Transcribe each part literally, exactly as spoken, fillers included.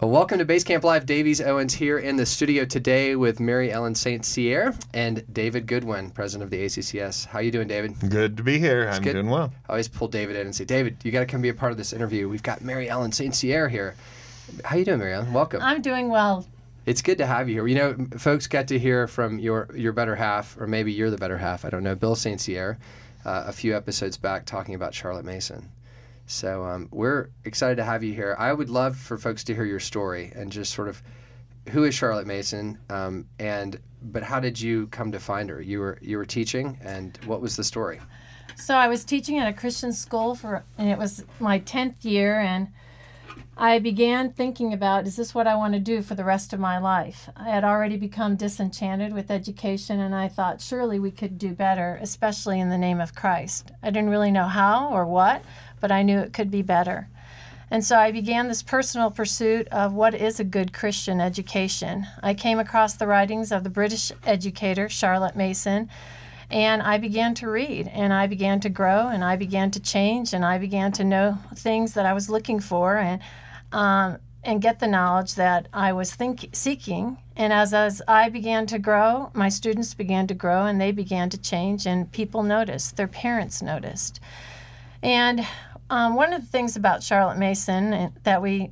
Well, welcome to Basecamp Live. Davies Owens here in the studio today with Mary Ellen Saint Cyr and David Goodwin, president of the A C C S. How you doing, David? Good to be here. It's I'm good. doing well. I always pull David in and say, David, you got to come be a part of this interview. We've got Mary Ellen Saint Cyr here. How you doing, Mary Ellen? Welcome. I'm doing well. It's good to have you here. You know, folks get to hear from your, your better half, or maybe you're the better half, I don't know, Bill Saint Cyr, uh, a few episodes back talking about Charlotte Mason. So um, we're excited to have you here. I would love for folks to hear your story and just sort of who is Charlotte Mason, um, and but how did you come to find her? You were you were teaching, and what was the story? So I was teaching at a Christian school for, and it was my tenth year, and I began thinking about, is this what I want to do for the rest of my life? I had already become disenchanted with education, and I thought surely we could do better, especially in the name of Christ. I didn't really know how or what, but I knew it could be better. And so I began this personal pursuit of what is a good Christian education. I came across the writings of the British educator, Charlotte Mason, and I began to read, and I began to grow, and I began to change, and I began to know things that I was looking for, and um, and get the knowledge that I was think- seeking. And as, as I began to grow, my students began to grow, and they began to change, and people noticed, their parents noticed. And um, one of the things about Charlotte Mason that we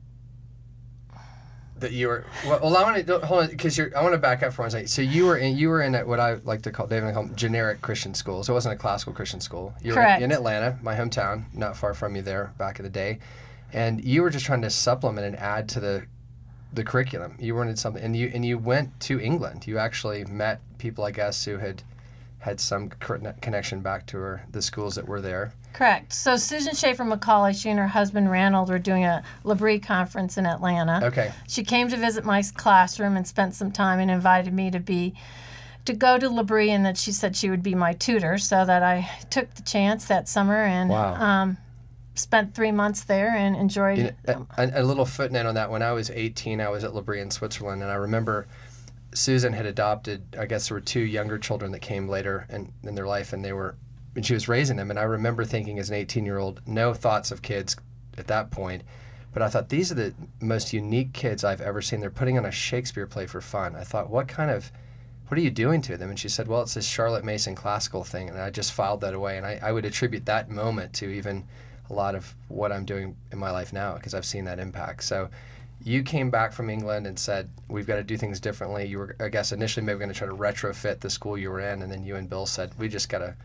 That you were well. well I want to hold on because you're. I want to back up for one second. So you were in. You were in at what I like to call David and I call them generic Christian schools. It wasn't a classical Christian school. You were Correct. in Atlanta, my hometown, not far from you there back in the day, and you were just trying to supplement and add to the the curriculum. You weren't in something, and you and you went to England. You actually met people, I guess, who had had some connection back to her, the schools that were there. Correct. So Susan Schaefer McCauley, she and her husband Ranald were doing a L'Abri conference in Atlanta. Okay. She came to visit my classroom and spent some time and invited me to be to go to L'Abri, and that she said she would be my tutor, so that I took the chance that summer and wow. um, spent three months there and enjoyed you it. know, a, a little footnote on that. When I was eighteen, I was at L'Abri in Switzerland, and I remember Susan had adopted, I guess there were two younger children that came later in, in their life, and they were, and she was raising them. And I remember thinking as an eighteen-year-old, no thoughts of kids at that point, but I thought, these are the most unique kids I've ever seen. They're putting on a Shakespeare play for fun. I thought, what kind of, what are you doing to them? And she said, well, it's this Charlotte Mason classical thing. And I just filed that away. And I, I would attribute that moment to even a lot of what I'm doing in my life now, because I've seen that impact. So you came back from England and said, we've got to do things differently. You were, I guess, initially maybe going to try to retrofit the school you were in, and then you and Bill said, we just got to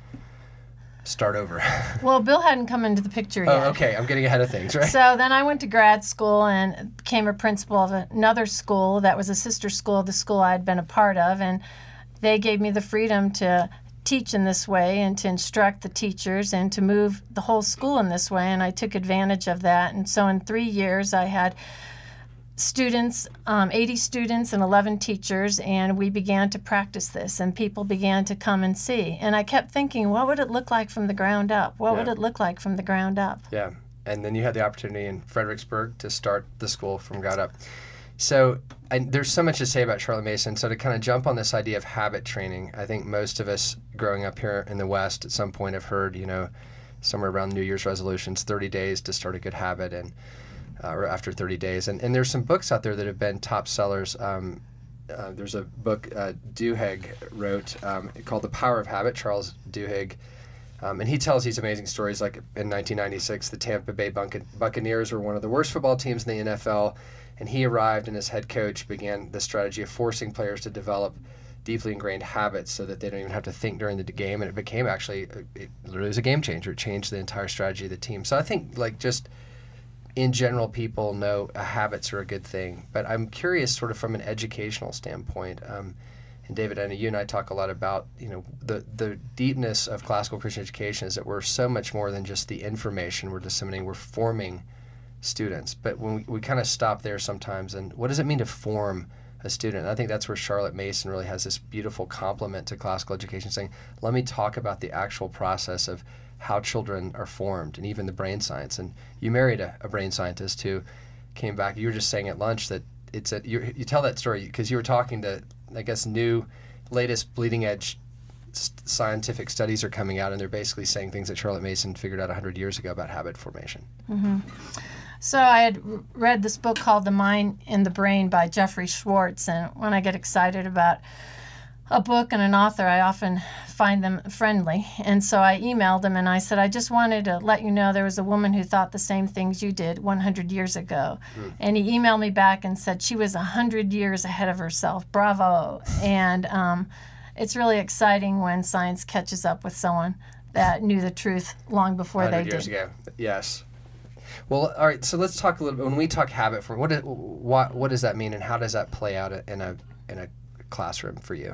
start over. Well, Bill hadn't come into the picture yet. Oh, okay. I'm getting ahead of things, right? So then I went to grad school and became a principal of another school that was a sister school of the school I had been a part of, and they gave me the freedom to teach in this way and to instruct the teachers and to move the whole school in this way, and I took advantage of that. And so in three years I had students, um, eighty students and eleven teachers, and we began to practice this, and people began to come and see. And I kept thinking, what would it look like from the ground up? What Yeah. would it look like from the ground up? Yeah. And then you had the opportunity in Fredericksburg to start the school from ground up. So I, there's so much to say about Charlotte Mason. So to kind of jump on this idea of habit training, I think most of us growing up here in the West at some point have heard, you know, somewhere around New Year's resolutions, thirty days to start a good habit, and uh, or after thirty days. And, and there's some books out there that have been top sellers. Um, uh, there's a book uh, Duhigg wrote um, called The Power of Habit, Charles Duhigg. Um, and he tells these amazing stories, like in nineteen ninety-six, the Tampa Bay Buc- Buccaneers were one of the worst football teams in the N F L, and he arrived and as head coach began the strategy of forcing players to develop deeply ingrained habits so that they don't even have to think during the game, and it became actually, it literally was a game changer. It changed the entire strategy of the team. So I think, like, just in general, people know uh, habits are a good thing, but I'm curious sort of from an educational standpoint, um, and David, I know you and I talk a lot about, you know, the, the deepness of classical Christian education is that we're so much more than just the information we're disseminating. We're forming students. But when we, we kind of stop there sometimes, and what does it mean to form a student? And I think that's where Charlotte Mason really has this beautiful complement to classical education, saying, let me talk about the actual process of how children are formed and even the brain science. And you married a, a brain scientist who came back. You were just saying at lunch that it's a, you, you tell that story because you were talking to, I guess, new, latest bleeding edge scientific studies are coming out, and they're basically saying things that Charlotte Mason figured out one hundred years ago about habit formation. Mm-hmm. So I had read this book called The Mind and the Brain by Jeffrey Schwartz, and when I get excited about a book and an author, I often find them friendly. And so I emailed him and I said, I just wanted to let you know there was a woman who thought the same things you did one hundred years ago. Mm. And he emailed me back and said she was one hundred years ahead of herself. Bravo. And um, it's really exciting when science catches up with someone that knew the truth long before they did. one hundred years ago, yes. Well, all right, so let's talk a little bit. When we talk habit form, what, is, what, what does that mean and how does that play out in a in a classroom for you?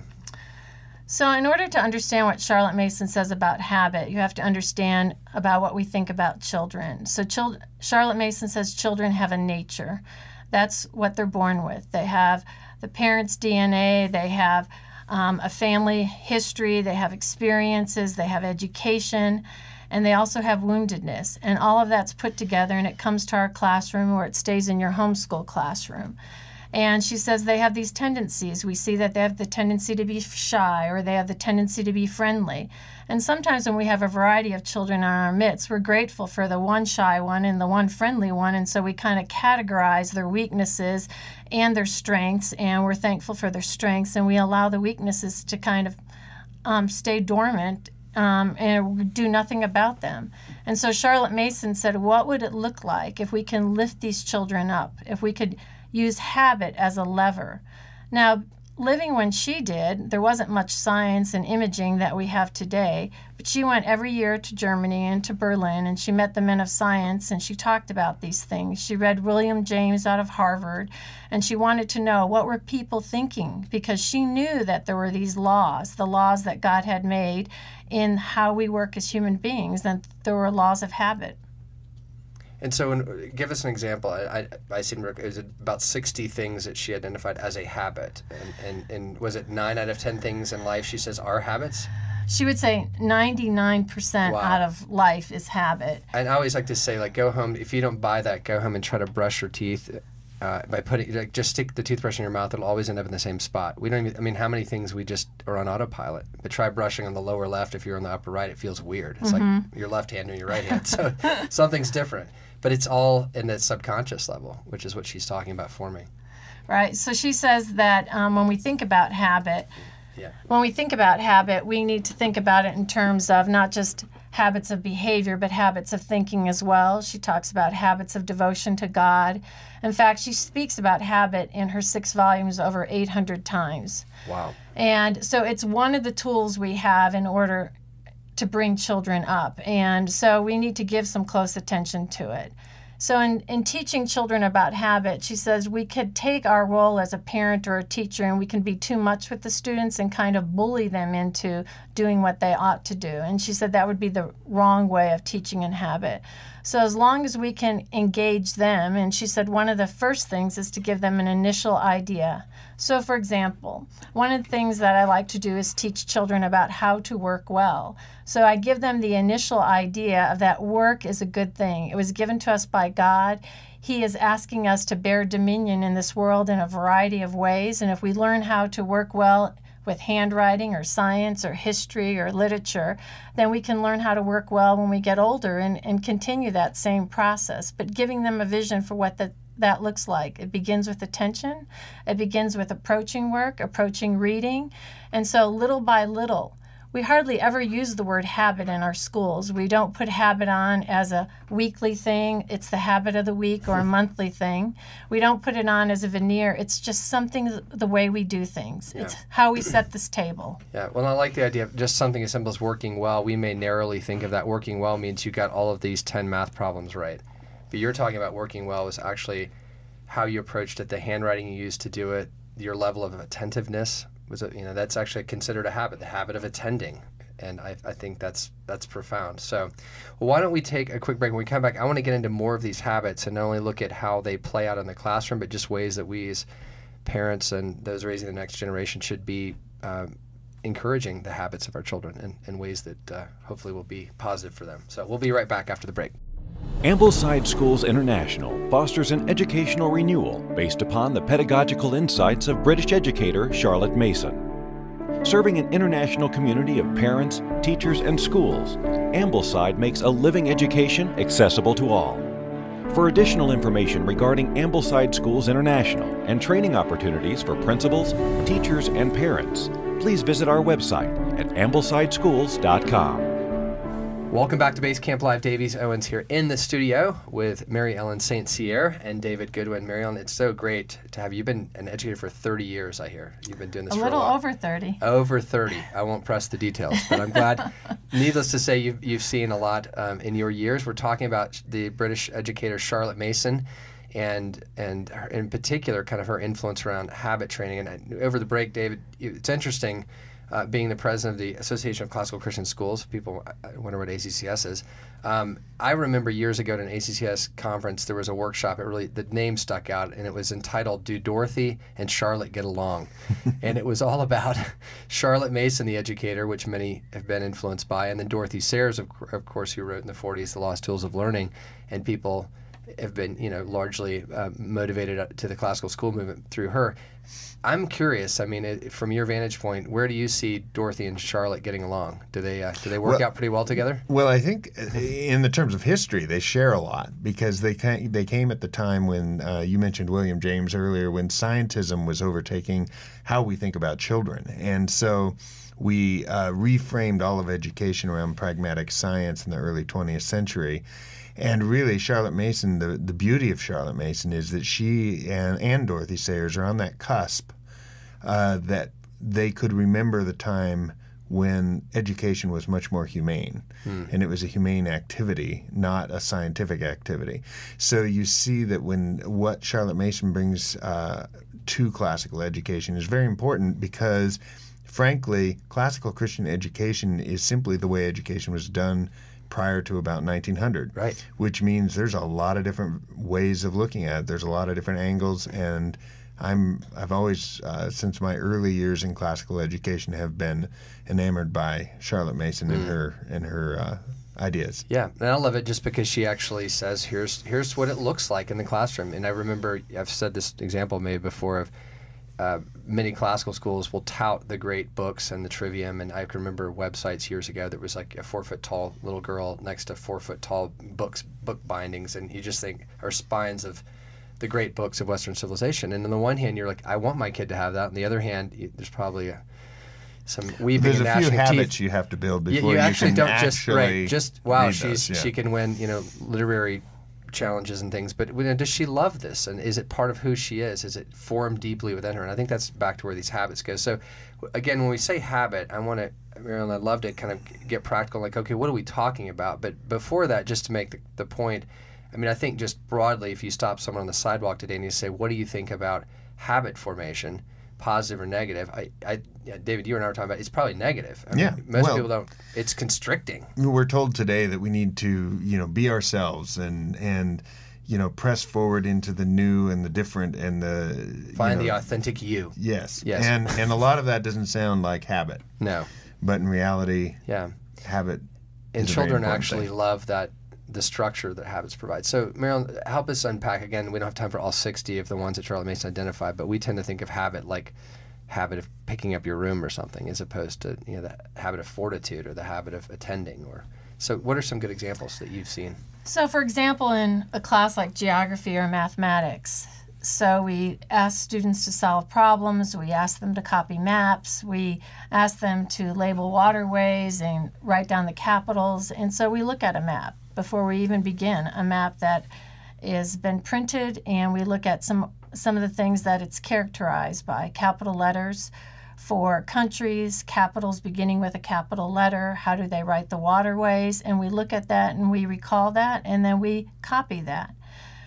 So in order to understand what Charlotte Mason says about habit, you have to understand about what we think about children. So chil- Charlotte Mason says children have a nature. That's what they're born with. They have the parents' D N A, they have um, a family history, they have experiences, they have education, and they also have woundedness. And all of that's put together and it comes to our classroom or it stays in your homeschool classroom. And she says they have these tendencies. We see that they have the tendency to be shy or they have the tendency to be friendly. And sometimes when we have a variety of children in our midst, we're grateful for the one shy one and the one friendly one. And so we kind of categorize their weaknesses and their strengths, and we're thankful for their strengths, and we allow the weaknesses to kind of um, stay dormant um, and do nothing about them. And so Charlotte Mason said, what would it look like if we can lift these children up, if we could use habit as a lever? Now, living when she did, there wasn't much science and imaging that we have today, but she went every year to Germany and to Berlin, and she met the men of science, and she talked about these things. She read William James out of Harvard, and she wanted to know what were people thinking, because she knew that there were these laws, the laws that God had made in how we work as human beings, and there were laws of habit. And so, when, give us an example. I, I, I seem it was about sixty things that she identified as a habit, and, and and was it nine out of ten things in life she says are habits? She would say ninety-nine percent wow. out of life is habit. And I always like to say, like, go home if you don't buy that, go home and try to brush your teeth. Uh, by putting, like, just stick the toothbrush in your mouth, it'll always end up in the same spot. We don't even, I mean, how many things we just are on autopilot? But try brushing on the lower left. If you're on the upper right, it feels weird. It's mm-hmm. like your left hand or your right hand. So something's different. But it's all in the subconscious level, which is what she's talking about forming. Right. So she says that um, when we think about habit, yeah. when we think about habit, we need to think about it in terms of not just habits of behavior, but habits of thinking as well. She talks about habits of devotion to God. In fact, she speaks about habit in her six volumes over eight hundred times. Wow. And so it's one of the tools we have in order to bring children up. And so we need to give some close attention to it. So in, in teaching children about habit, she says we could take our role as a parent or a teacher and we can be too much with the students and kind of bully them into doing what they ought to do. And she said that would be the wrong way of teaching in habit. So as long as we can engage them, and she said one of the first things is to give them an initial idea. So for example, one of the things that I like to do is teach children about how to work well. So I give them the initial idea of that work is a good thing. It was given to us by God. He is asking us to bear dominion in this world in a variety of ways. And if we learn how to work well with handwriting or science or history or literature, then we can learn how to work well when we get older and, and continue that same process. But giving them a vision for what the, that looks like. It begins with attention. It begins with approaching work, approaching reading. And so little by little, we hardly ever use the word habit in our schools. We don't put habit on as a weekly thing. It's the habit of the week or a monthly thing. We don't put it on as a veneer. It's just something, the way we do things. Yeah. It's how we set this table. Yeah, well, I like the idea of just something as simple as working well. We may narrowly think of that working well means you got all of these ten math problems right. But you're talking about working well is actually how you approached it, the handwriting you used to do it, your level of attentiveness. Was it, you know, that's actually considered a habit, the habit of attending. And I, I think that's that's profound. So well, why don't we take a quick break? When we come back, I want to get into more of these habits and not only look at how they play out in the classroom, but just ways that we as parents and those raising the next generation should be um, encouraging the habits of our children in, in ways that uh, hopefully will be positive for them. So we'll be right back after the break. Ambleside Schools International fosters an educational renewal based upon the pedagogical insights of British educator Charlotte Mason. Serving an international community of parents, teachers, and schools, Ambleside makes a living education accessible to all. For additional information regarding Ambleside Schools International and training opportunities for principals, teachers, and parents, please visit our website at ambleside schools dot com. Welcome back to Basecamp Live. Davies Owens here in the studio with Mary Ellen Saint Cyr and David Goodwin. Mary Ellen, it's so great to have you. You've been an educator for thirty years, I hear. You've been doing this a for little a while. over thirty. Over thirty. I won't press the details, but I'm glad. Needless to say, you've, you've seen a lot um, in your years. We're talking about the British educator Charlotte Mason and and her, in particular kind of her influence around habit training. And I, over the break, David, it's interesting. Uh, being the president of the Association of Classical Christian Schools, people I wonder what A C C S is. Um, I remember years ago at an A C C S conference, there was a workshop. It really, the name stuck out, and it was entitled "Do Dorothy and Charlotte Get Along?" And it was all about Charlotte Mason, the educator, which many have been influenced by, and then Dorothy Sayers, of, of course, who wrote in the forties "The Lost Tools of Learning," and people have been, you know, largely uh, motivated to the classical school movement through her. I'm curious. I mean, it, from your vantage point, where do you see Dorothy and Charlotte getting along? Do they uh, do they work well, out pretty well together? Well, I think in the terms of history, they share a lot because they came, they came at the time when uh, you mentioned William James earlier, when scientism was overtaking how we think about children, and so we uh, reframed all of education around pragmatic science in the early twentieth century. And really, Charlotte Mason, the, the beauty of Charlotte Mason is that she and, and Dorothy Sayers are on that cusp uh, that they could remember the time when education was much more humane. Hmm. And it was a humane activity, not a scientific activity. So you see that when what Charlotte Mason brings uh, to classical education is very important because, frankly, classical Christian education is simply the way education was done prior to about nineteen hundred, right? Which means there's a lot of different ways of looking at it. There's a lot of different angles, and I'm I've always, uh, since my early years in classical education, have been enamored by Charlotte Mason mm. and her and her uh, ideas. Yeah, and I love it just because she actually says, "Here's here's what it looks like in the classroom." And I remember I've said this example maybe before of. Uh, many classical schools will tout the great books and the trivium, and I can remember websites years ago that was like a four-foot-tall little girl next to four-foot-tall books, book bindings, and you just think are spines of the great books of Western civilization. And on the one hand, you're like, I want my kid to have that. On the other hand, you, there's probably a, some weeping there's and a gnashing few teeth. habits you have to build before you, you you actually can don't actually just right, just wow, she's those, yeah. she can win, you know, literary challenges and things, but you know, does she love this, and is it part of who she is? Is it formed deeply within her? And I think that's back to where these habits go. So again, when we say habit, I want to, Marilyn, I'd love to kind of get practical, like, okay, what are we talking about? But before that, just to make the, the point, I mean, I think just broadly, if you stop someone on the sidewalk today and you say, what do you think about habit formation, positive or negative? I, I yeah, David, you and I were talking about it's probably negative. I yeah, mean, most well, people don't. It's constricting. We're told today that we need to, you know, be ourselves and and you know press forward into the new and the different and the find you know, the authentic you. Yes, yes, and and a lot of that doesn't sound like habit. No, but in reality, yeah, habit. And is children a very actually thing. love that. The structure that habits provide. So, Marilyn, help us unpack. Again, we don't have time for all sixty of the ones that Charlotte Mason identified, but we tend to think of habit like habit of picking up your room or something, as opposed to, you know, the habit of fortitude or the habit of attending. Or so, what are some good examples that you've seen? So, for example, in a class like geography or mathematics, so we ask students to solve problems, we ask them to copy maps, we ask them to label waterways and write down the capitals, and so we look at a map before we even begin, a map that has been printed, and we look at some some of the things that it's characterized by: capital letters for countries, capitals beginning with a capital letter, how do they write the waterways, and we look at that and we recall that, and then we copy that.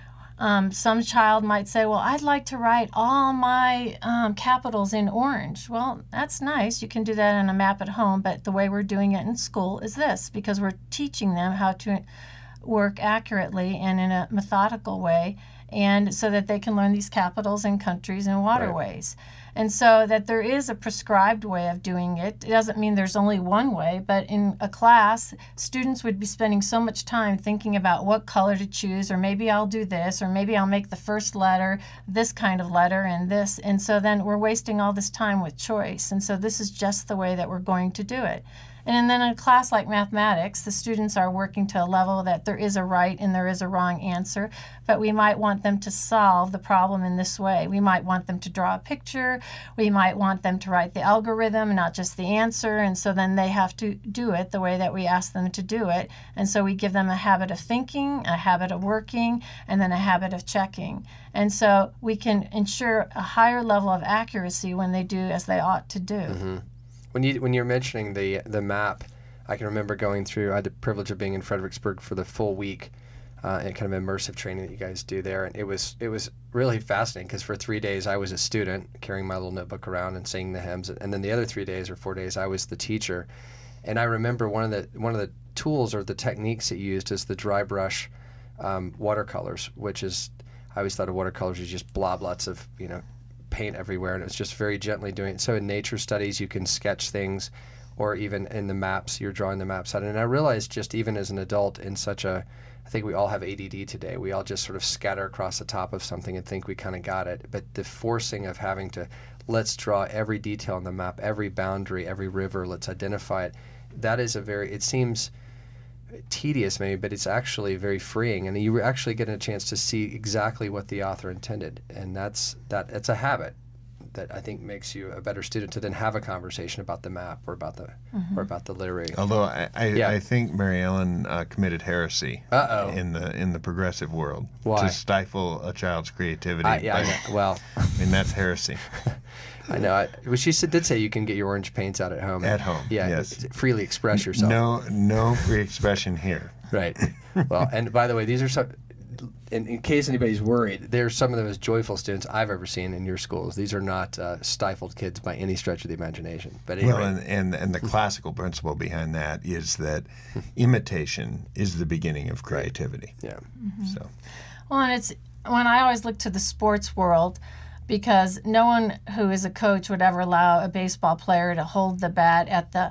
Um, some child might say, well, I'd like to write all my um, capitals in orange. Well, that's nice. You can do that on a map at home, but the way we're doing it in school is this, because we're teaching them how to work accurately and in a methodical way, and so that they can learn these capitals and countries and waterways. Right. And so that there is a prescribed way of doing it. It doesn't mean there's only one way, but in a class, students would be spending so much time thinking about what color to choose, or maybe I'll do this, or maybe I'll make the first letter this kind of letter and this. And so then we're wasting all this time with choice. And so this is just the way that we're going to do it. And then in a class like mathematics, the students are working to a level that there is a right and there is a wrong answer, but we might want them to solve the problem in this way. We might want them to draw a picture. We might want them to write the algorithm, not just the answer, and so then they have to do it the way that we ask them to do it. And so we give them a habit of thinking, a habit of working, and then a habit of checking. And so we can ensure a higher level of accuracy when they do as they ought to do. Mm-hmm. When you when you're mentioning the the map, I can remember going through. I had the privilege of being in Fredericksburg for the full week, uh, and kind of immersive training that you guys do there, and it was it was really fascinating because for three days I was a student carrying my little notebook around and singing the hymns, and then the other three days or four days I was the teacher, and I remember one of the one of the tools or the techniques that you used is the dry brush um, watercolors, which is I always thought of watercolors as just blob lots of you know. paint everywhere, and it's just very gently doing it. So in nature studies you can sketch things, or even in the maps you're drawing the maps out. And I realized just even as an adult in such a, I think we all have A D D today, we all just sort of scatter across the top of something and think we kind of got it, but the forcing of having to, let's draw every detail on the map, every boundary, every river, let's identify it, that is a very, it seems tedious maybe, but it's actually very freeing, and you actually get a chance to see exactly what the author intended, and that's that it's a habit that I think makes you a better student to then have a conversation about the map or about the mm-hmm. or about the literary. Although I I, yeah. I think Mary Ellen uh, committed heresy Uh-oh. in the in the progressive world. Why? To stifle a child's creativity. I, yeah, by, I know. Well, I mean that's heresy. I know. I, well, she said, did say you can get your orange paints out at home. At home, yeah, yes. Freely express yourself. No, no free expression here. Right. Well, and by the way, these are some. In, in case anybody's worried, they're some of the most joyful students I've ever seen in your schools. These are not uh, stifled kids by any stretch of the imagination. But anyway. Well, and, and and the classical principle behind that is that imitation is the beginning of creativity. Right. Yeah. Mm-hmm. So. Well, and it's when I always look to the sports world, because no one who is a coach would ever allow a baseball player to hold the bat at the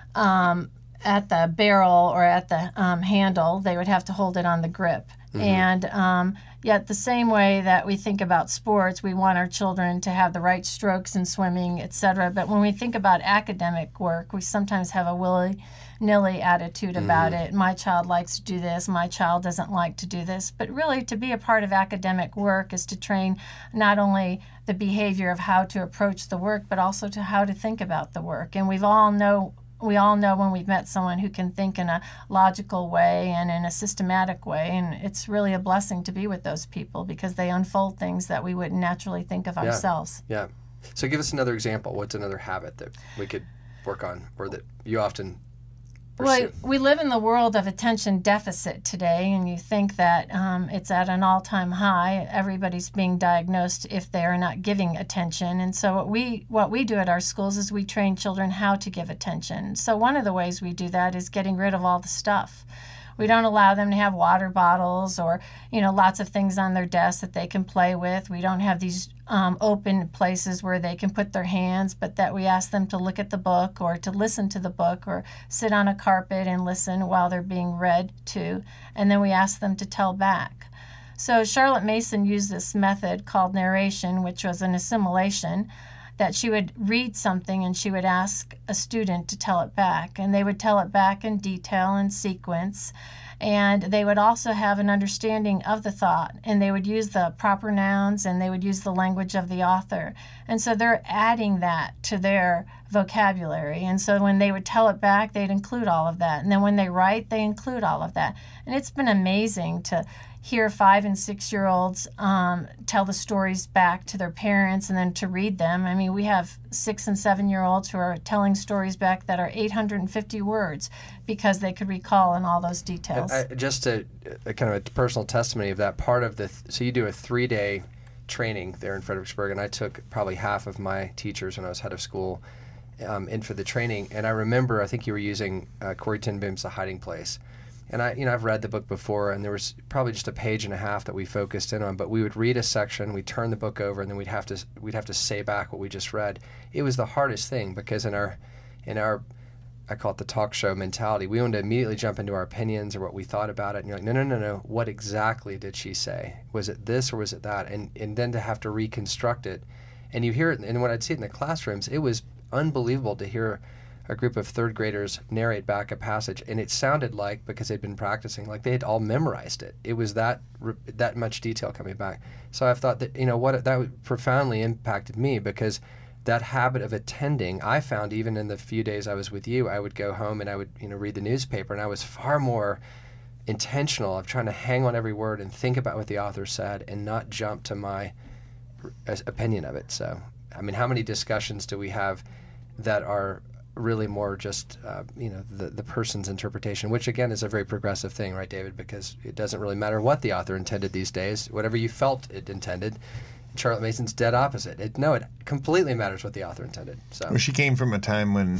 um, at the barrel or at the um, handle. They would have to hold it on the grip. Mm-hmm. And um, yet the same way that we think about sports, we want our children to have the right strokes in swimming, et cetera. But when we think about academic work, we sometimes have a willy-nilly attitude about mm-hmm. it. My child likes to do this. My child doesn't like to do this. But really, to be a part of academic work is to train not only the behavior of how to approach the work, but also to how to think about the work. And we've all know We all know when we've met someone who can think in a logical way and in a systematic way, and it's really a blessing to be with those people because they unfold things that we wouldn't naturally think of yeah. ourselves. Yeah. So give us another example. What's another habit that we could work on or that you often pursue? Well, we live in the world of attention deficit today, and you think that um, it's at an all-time high. Everybody's being diagnosed if they are not giving attention. And so what we what we do at our schools is we train children how to give attention. So one of the ways we do that is getting rid of all the stuff. We don't allow them to have water bottles or, you know, lots of things on their desk that they can play with. We don't have these um, open places where they can put their hands, but that we ask them to look at the book or to listen to the book or sit on a carpet and listen while they're being read to. And then we ask them to tell back. So Charlotte Mason used this method called narration, which was an assimilation, that she would read something and she would ask a student to tell it back. And they would tell it back in detail and sequence. And they would also have an understanding of the thought. And they would use the proper nouns and they would use the language of the author. And so they're adding that to their vocabulary. And so when they would tell it back, they'd include all of that. And then when they write, they include all of that. And it's been amazing to hear five and six-year-olds um, tell the stories back to their parents and then to read them. I mean, we have six and seven-year-olds who are telling stories back that are eight hundred fifty words because they could recall in all those details. I, just a, a kind of a personal testimony of that part of the, th- so you do a three-day training there in Fredericksburg, and I took probably half of my teachers when I was head of school um, in for the training, and I remember, I think you were using uh, Corrie ten Boom's The Hiding Place. And I, you know, I've read the book before, and there was probably just a page and a half that we focused in on. But we would read a section, we'd turn the book over, and then we'd have to we'd have to say back what we just read. It was the hardest thing because in our, in our, I call it the talk show mentality. We wanted to immediately jump into our opinions or what we thought about it. And you're like, no, no, no, no. What exactly did she say? Was it this or was it that? And and then to have to reconstruct it, and you hear it. And when I'd see it in the classrooms, it was unbelievable to hear a group of third graders narrate back a passage, and it sounded like, because they'd been practicing, like they had all memorized it. It was that that much detail coming back. So I've thought that, you know, what that profoundly impacted me, because that habit of attending, I found even in the few days I was with you, I would go home and I would, you know, read the newspaper, and I was far more intentional of trying to hang on every word and think about what the author said and not jump to my opinion of it. So, I mean, how many discussions do we have that are really more just, uh, you know, the, the person's interpretation, which again is a very progressive thing, right, David? Because it doesn't really matter what the author intended these days. Whatever you felt it intended. Charlotte Mason's dead opposite. It, no, it completely matters what the author intended. So well, she came from a time when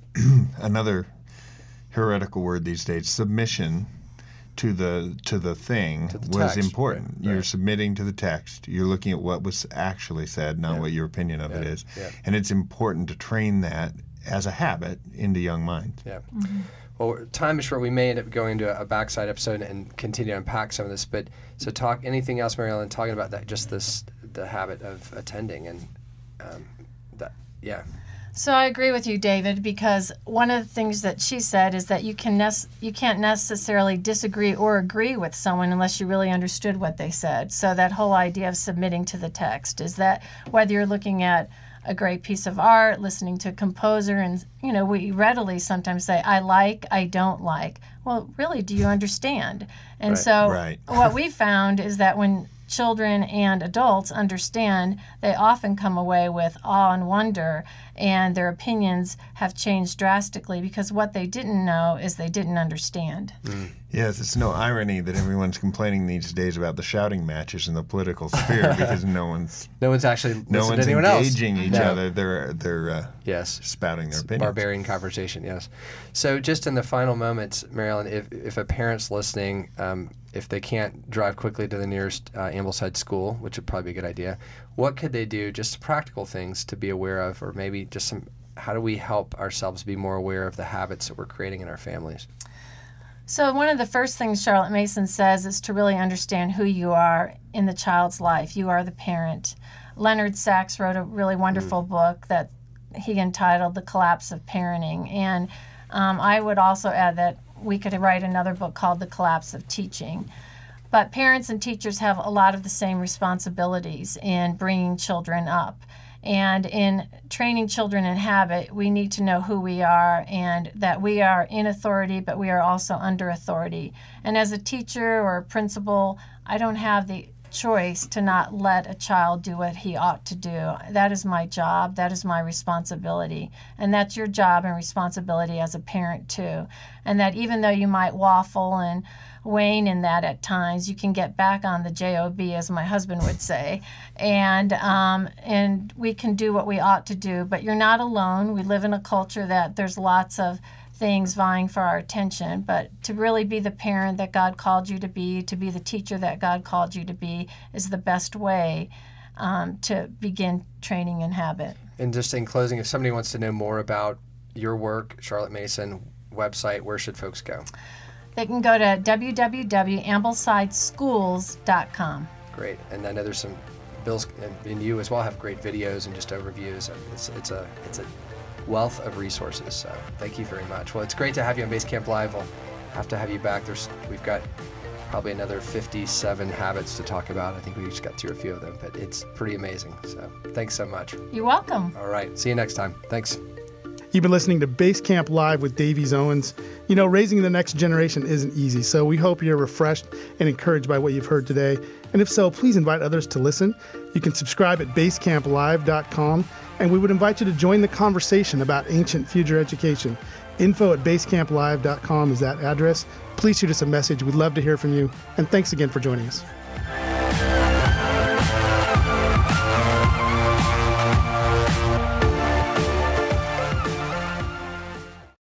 another heretical word these days, submission to the to the thing to the was text, important. right, You're right. submitting to the text. You're looking at what was actually said, not Yeah. what your opinion of Yeah, it is. yeah. And it's important to train that as a habit into young minds. Yeah. Well, time is short. We may end up going to a backside episode and continue to unpack some of this. But so talk anything else, Mary Ellen, talking about that, just this the habit of attending and um, that, yeah. So I agree with you, David, because one of the things that she said is that you can nec- you can't necessarily disagree or agree with someone unless you really understood what they said. So that whole idea of submitting to the text is that whether you're looking at a great piece of art, listening to a composer, and you know, we readily sometimes say, I like, I don't like. Well, really, do you understand? And Right. so Right. what we found is that when children and adults understand, they often come away with awe and wonder, and their opinions have changed drastically because what they didn't know is they didn't understand. Yes, it's no irony that everyone's complaining these days about the shouting matches in the political sphere because no one's No one's actually no listened one's to anyone else. engaging each No. other. They're they're uh, Yes. spouting their opinions. Barbarian conversation, yes. So just in the final moments, Mary Ellen, if, if a parent's listening, um, if they can't drive quickly to the nearest uh, Ambleside school, which would probably be a good idea, what could they do, just practical things to be aware of, or maybe just some, how do we help ourselves be more aware of the habits that we're creating in our families? So one of the first things Charlotte Mason says is to really understand who you are in the child's life. You are the parent. Leonard Sachs wrote a really wonderful mm. book that he entitled The Collapse of Parenting. And um, I would also add that we could write another book called The Collapse of Teaching. But parents and teachers have a lot of the same responsibilities in bringing children up. And in training children in habit, we need to know who we are and that we are in authority, but we are also under authority. And as a teacher or a principal, I don't have the choice to not let a child do what he ought to do. That is my job. That is my responsibility. And that's your job and responsibility as a parent too. And that even though you might waffle and wane in that at times, you can get back on the job, as my husband would say, and um, and we can do what we ought to do. But you're not alone. We live in a culture that there's lots of things vying for our attention, but to really be the parent that God called you to be, to be the teacher that God called you to be, is the best way um, to begin training in habit. And just in closing, if somebody wants to know more about your work, Charlotte Mason website, where should folks go? They can go to w w w dot ambleside schools dot com. Great. And I know there's some, Bill's and, and you as well have great videos and just overviews. And it's, it's, a, it's a wealth of resources. So thank you very much. Well, it's great to have you on Basecamp Live. We'll have to have you back. There's, we've got probably another fifty-seven habits to talk about. I think we just got through a few of them, but it's pretty amazing. So thanks so much. You're welcome. All right. See you next time. Thanks. You've been listening to Basecamp Live with Davies Owens. You know, raising the next generation isn't easy, so we hope you're refreshed and encouraged by what you've heard today. And if so, please invite others to listen. You can subscribe at basecamp live dot com, and we would invite you to join the conversation about ancient future education. Info at basecamp live dot com is that address. Please shoot us a message. We'd love to hear from you. And thanks again for joining us.